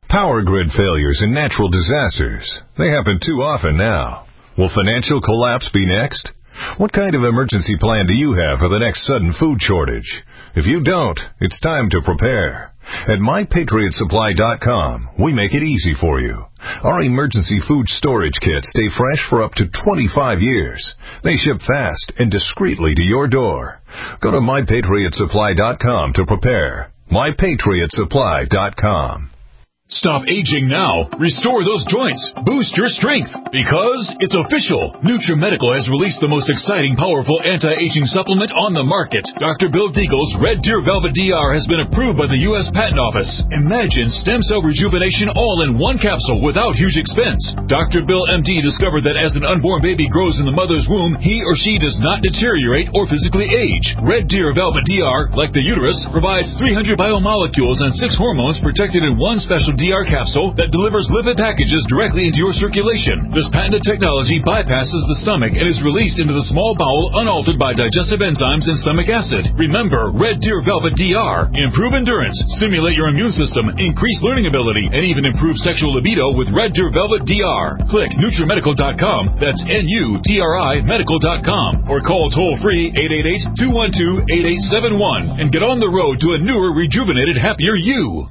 F: Power grid failures and natural disasters. They happen too often now. Will financial collapse be next? What kind of emergency plan do you have for the next sudden food shortage? If you don't, it's time to prepare. At MyPatriotSupply.com, we make it easy for you. Our emergency food storage kits stay fresh for up to 25 years. They ship fast and discreetly to your door. Go to MyPatriotSupply.com to prepare. MyPatriotSupply.com.
V: Stop aging now. Restore those joints. Boost your strength. Because it's official. NutriMedical has released the most exciting, powerful anti-aging supplement on the market. Dr. Bill Deagle's Red Deer Velvet DR has been approved by the U.S. Patent Office. Imagine stem cell rejuvenation all in one capsule without huge expense. Dr. Bill MD discovered that as an unborn baby grows in the mother's womb, he or she does not deteriorate or physically age. Red Deer Velvet DR, like the uterus, provides 300 biomolecules and 6 hormones protected in one special DR capsule that delivers lipid packages directly into your circulation. This patented technology bypasses the stomach and is released into the small bowel unaltered by digestive enzymes and stomach acid. Remember, Red Deer Velvet DR. Improve endurance, stimulate your immune system, increase learning ability, and even improve sexual libido with Red Deer Velvet DR. Click NutriMedical.com. That's NUTRI Medical.com. Or call toll-free 888-212-8871 and get on the road to a newer, rejuvenated, happier you.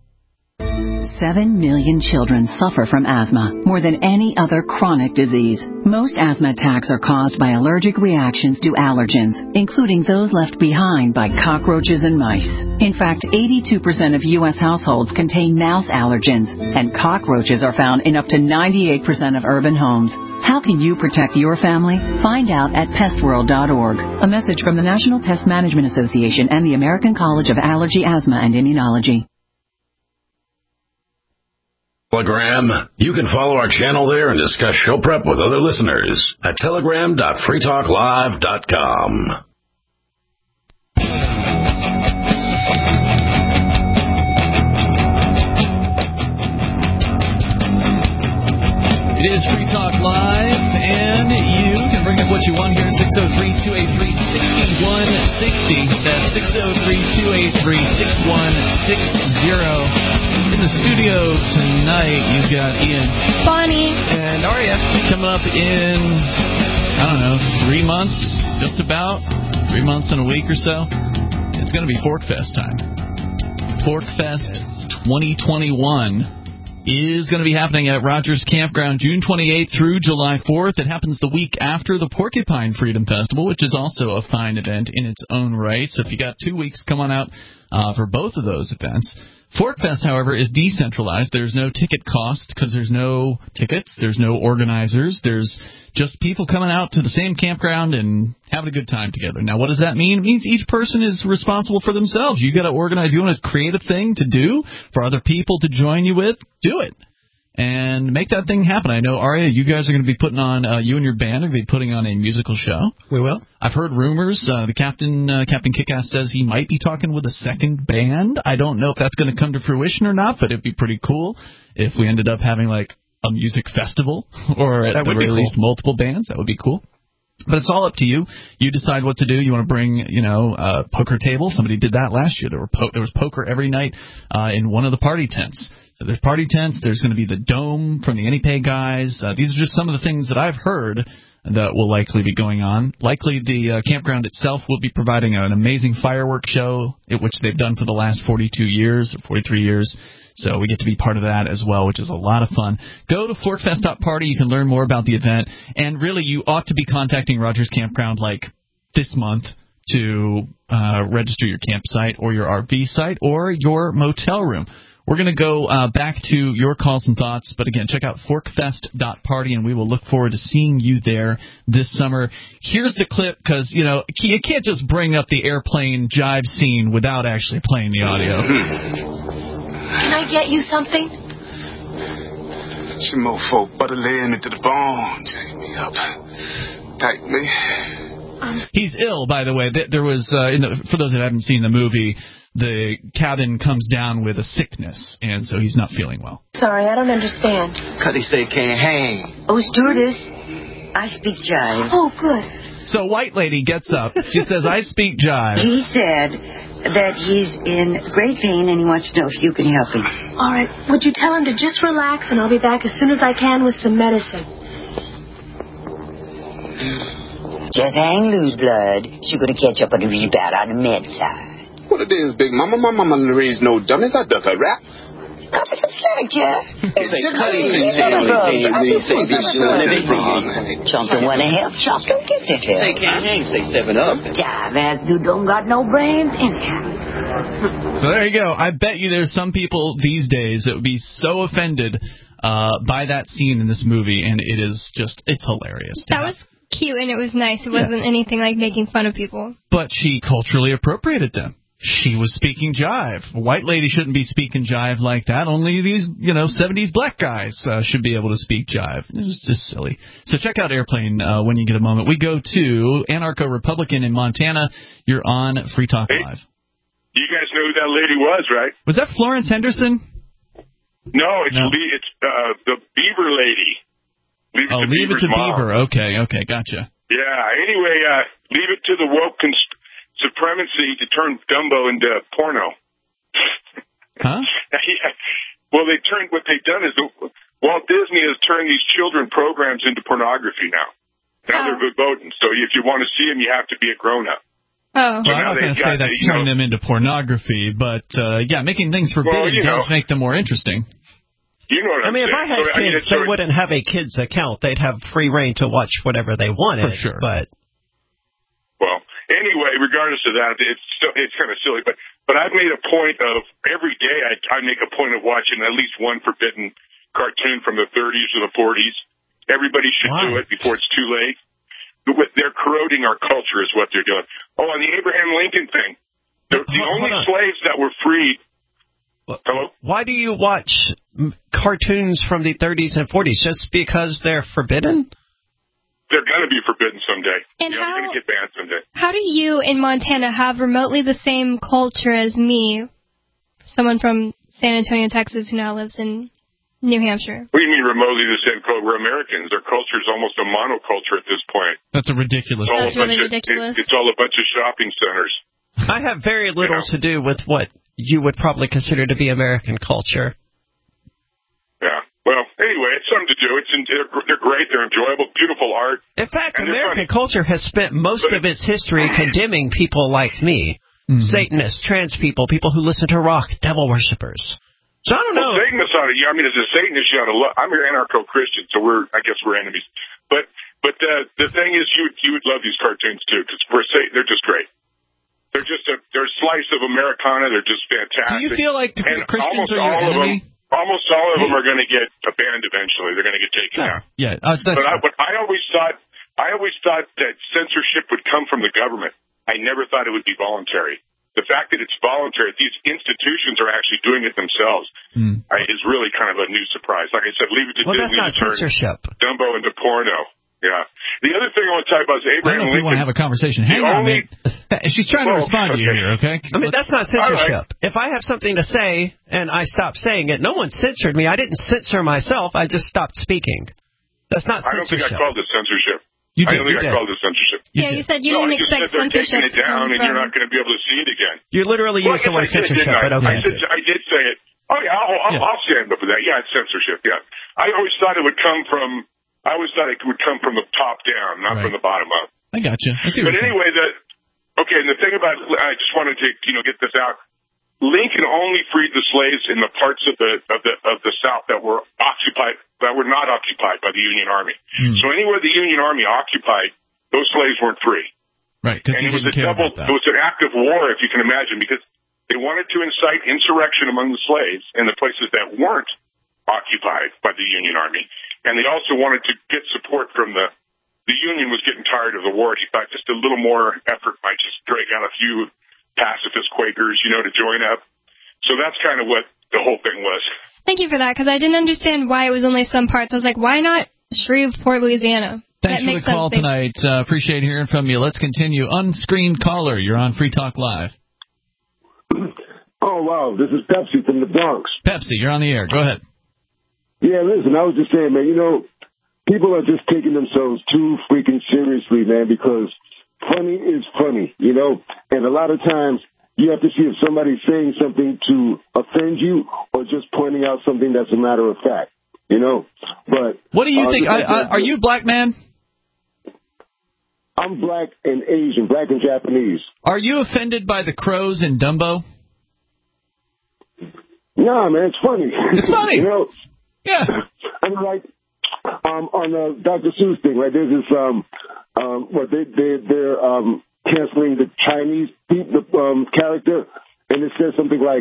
W: 7 million children suffer from asthma, more than any other chronic disease. Most asthma attacks are caused by allergic reactions to allergens, including those left behind by cockroaches and mice. In fact, 82% of U.S. households contain mouse allergens, and cockroaches are found in up to 98% of urban homes. How can you protect your family? Find out at pestworld.org. A message from the National Pest Management Association and the American College of Allergy, Asthma, and Immunology.
H: Telegram. You can follow our channel there and discuss show prep with other listeners at telegram.freetalklive.com.
B: It is Free Talk Live, and you can bring up what you want here, 603-283-6160. That's 603-283-6160. In the studio tonight, you've got Ian,
D: Bonnie,
C: and Aria.
B: Coming up in, 3 months, just about 3 months and a week or so. It's going to be Forkfest time. Forkfest 2021 is going to be happening at Rogers Campground June 28th through July 4th. It happens the week after the Porcupine Freedom Festival, which is also a fine event in its own right. So if you got 2 weeks, come on out for both of those events. Forkfest, however, is decentralized. There's no ticket cost because there's no tickets. There's no organizers. There's just people coming out to the same campground and having a good time together. Now, what does that mean? It means each person is responsible for themselves. You got to organize. You want to create a thing to do for other people to join you with, do it. And make that thing happen. I know, Aria, you guys are going to be putting on, you and your band are going to be putting on a musical show.
C: We will.
B: I've heard rumors. The Captain Kickass says he might be talking with a second band. I don't know if that's going to come to fruition or not, but it'd be pretty cool if we ended up having, like, a music festival or at the very least multiple bands. That would be cool. But it's all up to you. You decide what to do. You want to bring, a poker table. Somebody did that last year. There was poker every night in one of the party tents. So there's party tents. There's going to be the dome from the AnyPay guys. These are just some of the things that I've heard that will likely be going on. Likely the campground itself will be providing an amazing fireworks show, which they've done for the last 42 years or 43 years. So we get to be part of that as well, which is a lot of fun. Go to forkfest.party. You can learn more about the event. And really, you ought to be contacting Rogers Campground like this month to register your campsite or your RV site or your motel room. We're going to go back to your calls and thoughts, but again, check out forkfest.party, and we will look forward to seeing you there this summer. Here's the clip, because, you can't just bring up the airplane jive scene without actually playing the audio.
R: Can I get you something?
X: Some mofo butter laying into the bone. Take me up. Take me.
B: He's ill, by the way. There was, for those that haven't seen the movie, the cabin comes down with a sickness, and so he's not feeling well.
R: Sorry, I don't understand.
X: Cuddy say can't hang.
Y: Oh, stewardess, I speak jive.
R: Oh, good.
B: So white lady gets up. She says, I speak jive.
G: He said that he's in great pain and he wants to know if you can help him.
R: All right. Would you tell him to just relax and I'll be back as soon as I can with some medicine?
G: Just hang loose, blood. She's going to catch up on the rebound on the med side.
X: What it is, Big Mama? My mama didn't raise no dummies. I duck her rap.
G: Cut me some slack, Jeff. Chomp don't want to help. Chomp don't get that help.
I: Say can't hang. Say 7-Up.
G: Jive ass dude don't got no brains anyhow.
B: So there you go. I bet you there's some people these days that would be so offended by that scene in this movie, and it's hilarious.
D: That was cute and it was nice. It wasn't anything like making fun of people.
B: But she culturally appropriated them. She was speaking jive. A white lady shouldn't be speaking jive like that. Only these, 70s black guys should be able to speak jive. It's just silly. So check out Airplane when you get a moment. We go to Anarcho-Republican in Montana. You're on Free Talk Live.
J: You guys know who that lady was, right?
B: Was that Florence Henderson?
J: No, it's the Beaver lady.
B: Leave It to Beaver. Okay, gotcha.
J: Yeah, anyway, leave it to the woke supremacy to turn Dumbo into porno.
B: Huh?
J: Yeah. Well, what they've done is Walt Disney has turned these children programs into pornography now. Now they're verboten. So if you want to see them, you have to be a grown-up.
D: Oh.
B: Well, I'm not going to say that's turning them into pornography, but, making things forbidden does make them more interesting.
J: You know what I'm saying.
C: If I had kids, they wouldn't have a kids account. They'd have free reign to watch whatever they wanted.
B: For sure.
C: But
J: well, anyway, regardless of that, it's kind of silly. But I've made a point of every day I make a point of watching at least one forbidden cartoon from the 30s or the 40s. Everybody should do it before it's too late. They're corroding our culture is what they're doing. Oh, and the Abraham Lincoln thing. The only slaves that were freed. Hello?
C: Why do you watch cartoons from the 30s and 40s? Just because they're forbidden?
J: They're going to be forbidden someday.
D: And
J: they're going to get banned someday.
D: How do you in Montana have remotely the same culture as me, someone from San Antonio, Texas, who now lives in New Hampshire?
J: What do you mean remotely the same culture? We're Americans. Our culture is almost a monoculture at this point.
B: That's a ridiculous.
D: That's really ridiculous.
J: It's all a bunch of shopping centers.
C: I have very little to do with what you would probably consider to be American culture.
J: Yeah. Well, anyway, it's something to do. They're great. They're enjoyable, beautiful art.
C: In fact, American culture has spent most of its history condemning people like me, Satanists, trans people, people who listen to rock, devil worshippers. So I don't know.
J: Well, Satanists ought to. I mean, as a Satanist, you ought to love. I'm an anarcho-Christian, so I guess we're enemies. But the thing is, you would love these cartoons too, because they're just great. They're they're a slice of Americana. They're just fantastic.
B: Do you feel like Christians are your enemy?
J: Almost all of them are going to get banned eventually. They're going to get taken out.
B: Yeah,
J: but I always thought that censorship would come from the government. I never thought it would be voluntary. The fact that it's voluntary, these institutions are actually doing it themselves, is really kind of a new surprise. Like I said, leave it to Disney.
C: That's not censorship.
J: Dumbo into porno. Yeah. The other thing I want to talk about is Abraham Lincoln.
B: I don't know if you want to have a conversation. Hang on, man. She's trying to respond to you here, okay?
C: I mean, that's not censorship. Right. If I have something to say and I stop saying it, no one censored me. I didn't censor myself. I just stopped speaking. That's not censorship.
J: I don't think I called it censorship. I don't think I called it censorship.
D: You said you didn't expect censorship.
J: Taking it down and you're not going to be able to see it again.
C: You literally used the word censorship, but okay.
J: I did say it. Oh, yeah, I'll stand up for that. Yeah, it's censorship, yeah. I always thought it would come from the top down, not from the bottom up.
B: I gotcha.
J: But anyway, and the thing about, I just wanted to, get this out. Lincoln only freed the slaves in the parts of the South that were not occupied by the Union Army. So anywhere the Union Army occupied, those slaves weren't free.
B: Right, because
J: it was it was an act of war, if you can imagine, because they wanted to incite insurrection among the slaves in the places that weren't occupied by the Union Army. And they also wanted to get support from the Union was getting tired of the war. He thought just a little more effort might just drag out a few pacifist Quakers, to join up. So that's kind of what the whole thing was.
D: Thank you for that, because I didn't understand why it was only some parts. I was like, why not Shreveport, Louisiana?
B: Thanks for the call tonight. Appreciate hearing from you. Let's continue. Unscreened caller, you're on Free Talk Live.
K: Oh, wow. This is Pepsi from the Bronx.
B: Pepsi, you're on the air. Go ahead.
K: Yeah, listen, I was just saying, man,
E: people are just taking themselves too freaking seriously, man, because funny is funny, you know? And a lot of times you have to see if somebody's saying something to offend you or just pointing out something that's a matter of fact, you know? But
B: what do you think? Are you black, man?
E: I'm black and Asian, black and Japanese.
B: Are you offended by the crows in Dumbo?
E: Nah, man, it's funny.
B: It's funny.
E: You know?
B: Yeah.
E: I mean, like, on the Dr. Seuss thing, right, there's this, they're canceling the Chinese character, and it says something like,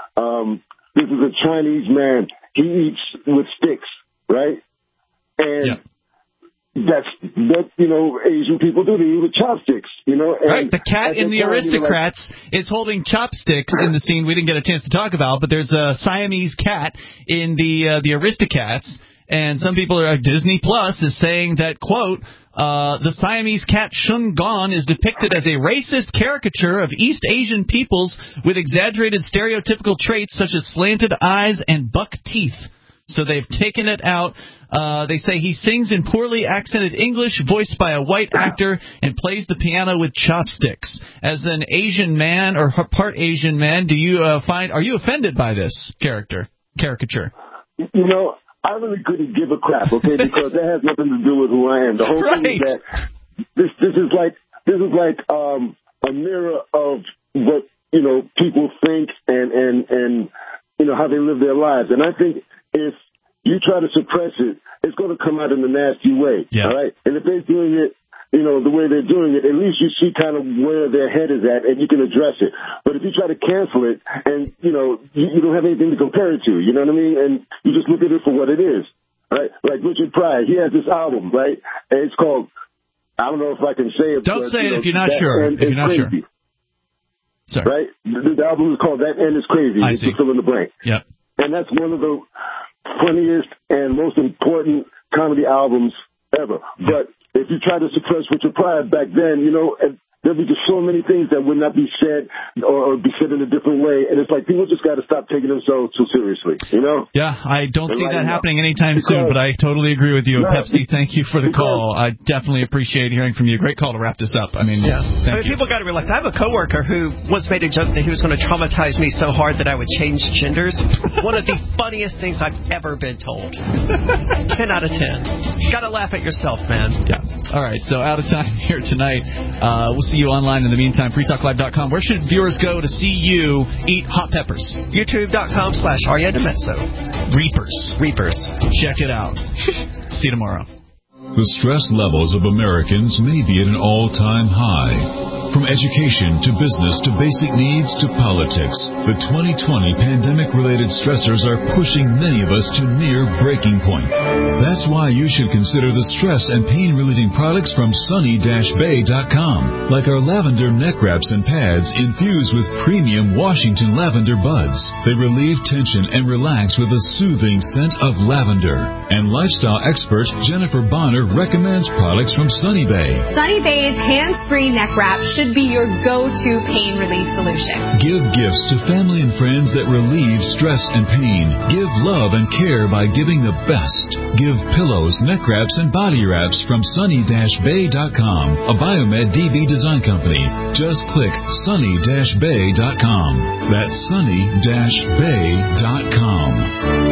E: this is a Chinese man, he eats with sticks, right? And that's what, you know, Asian people do. They eat with chopsticks, you know. And
B: right, the cat in the Aristocrats is holding chopsticks in the scene we didn't get a chance to talk about, but there's a Siamese cat in the Aristocats, and some people are, Disney Plus is saying that, quote, the Siamese cat Shun Gon is depicted as a racist caricature of East Asian peoples with exaggerated stereotypical traits such as slanted eyes and buck teeth. So they've taken it out. They say he sings in poorly accented English, voiced by a white actor, and plays the piano with chopsticks. As an Asian man or part Asian man, do you are you offended by this caricature?
E: You know, I really couldn't give a crap, okay, because that has nothing to do with who I am. The whole thing is that this is like a mirror of what, you know, people think and you know, how they live their lives. And I think if you try to suppress it, it's going to come out in a nasty way. Yeah. All right. And if they're doing it, you know, the way they're doing it, at least you see kind of where their head is at and you can address it. But if you try to cancel it and, you know, you don't have anything to compare it to, you know what I mean? And you just look at it for what it is. Right. Like Richard Pryor, he has this album, right? And it's called, I don't know if I can say it.
B: Don't say it if you're not sure. If you're not sure. Sorry.
E: Right? The album is called That End Is Crazy.
B: I see.
E: To fill in the blank.
B: Yep.
E: And that's one of the funniest and most important comedy albums ever. But if you try to suppress Richard Pryor back then, you know, there'll be just so many things that would not be said or be said in a different way. And it's like people just got to stop taking themselves too seriously, you know?
B: Yeah, I don't see that happening anytime soon, but I totally agree with you. Pepsi, thank you for the call. I definitely appreciate hearing from you. Great call to wrap this up. I mean,
C: people got to realize, I have a coworker who once made a joke that he was going to traumatize me so hard that I would change genders. One of the funniest things I've ever been told. 10 out of 10. Got to laugh at yourself, man.
B: Yeah. All right, so out of time here tonight. We'll see you online in the meantime. freetalklive.com. Where should viewers go to see you eat hot peppers?
C: YouTube.com/Aria DiMezzo.
B: Reapers. Check it out. See you tomorrow.
V: The stress levels of Americans may be at an all-time high. From education to business to basic needs to politics, the 2020 pandemic-related stressors are pushing many of us to near breaking point. That's why you should consider the stress and pain-relieving products from sunny-bay.com, like our lavender neck wraps and pads infused with premium Washington lavender buds. They relieve tension and relax with a soothing scent of lavender. And lifestyle expert Jennifer Bonner recommends products from Sunny Bay.
K: Sunny Bay's hands-free neck wrap should be your go-to pain relief solution.
V: Give gifts to family and friends that relieve stress and pain. Give love and care by giving the best. Give pillows, neck wraps, and body wraps from sunny-bay.com, a Biomed DB design company. Just click sunny-bay.com. That's sunny-bay.com.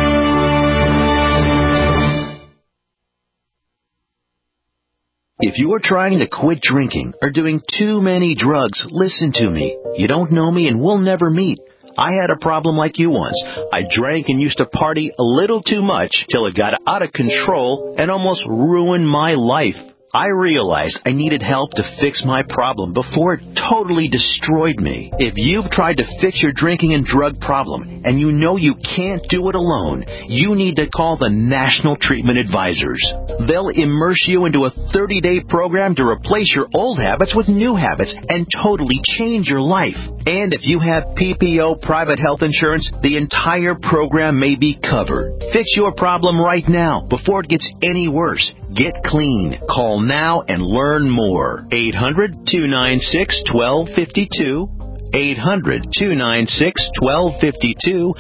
L: If you are trying to quit drinking or doing too many drugs, listen to me. You don't know me and we'll never meet. I had a problem like you once. I drank and used to party a little too much till it got out of control and almost ruined my life. I realized I needed help to fix my problem before it totally destroyed me. If you've tried to fix your drinking and drug problem and you know you can't do it alone, you need to call the National Treatment Advisors. They'll immerse you into a 30-day program to replace your old habits with new habits and totally change your life. And if you have PPO private health insurance, the entire program may be covered. Fix your problem right now before it gets any worse. Get clean. Call now and learn more. 800-296-1252. 800-296-1252.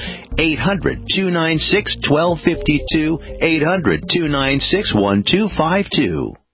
L: 800-296-1252. 800-296-1252.